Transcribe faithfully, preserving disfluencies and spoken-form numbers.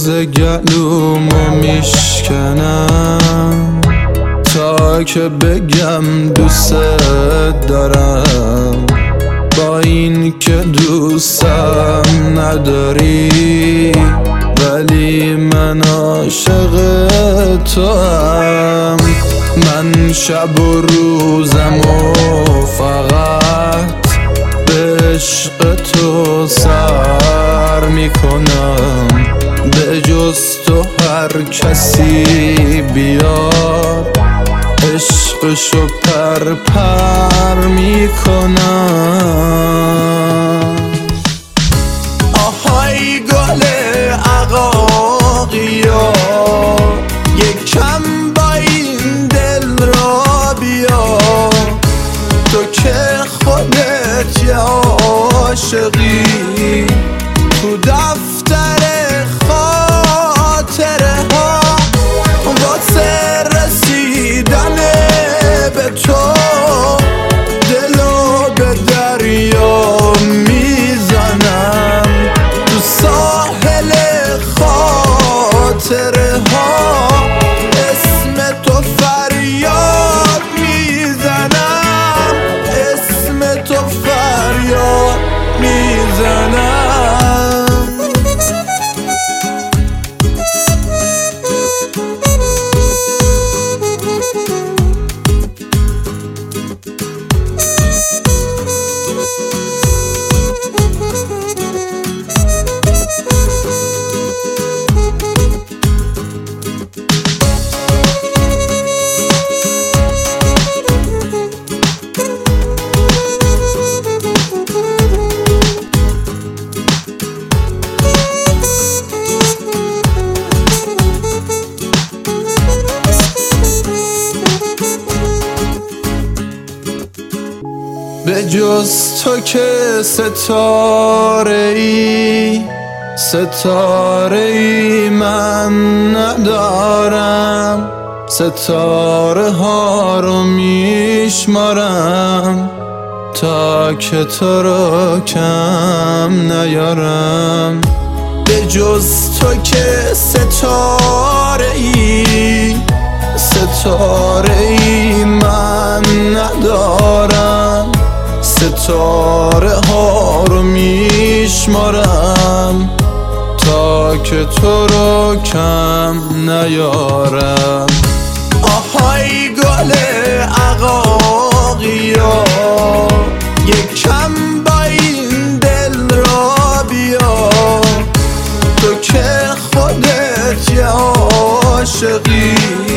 روزه گلومو میشکنم تا که بگم دوست دارم، با این که دوستم نداری ولی من عاشق تو هم. من شب و روزم و فقط به عشق تو سر میکنم، به جز تو هر کسی بیاد عشقشو پر پر میکنم. آهای گل عقاقیا یک کم با این دل را بیا، تو که خودت یه عاشقی تو دفتر خاطره ها، واسه رسیدن به تو دلو به دریا میزنم، تو ساحل خاطره ها اسم تو فریاد میزنم، اسم تو فریاد میزنم. به جز تو که ستاره ای ستاره ای من ندارم، ستاره ها رو میشمارم تا که تو رو کم نیارم. به جز تو که ستاره ای ستاره ای من ندارم، ستاره ها رو میشمارم تا که تو رو کم نیارم. آهای گل عقاقیا یک کم با این دل را بیا، تو که خودت یه عاشقی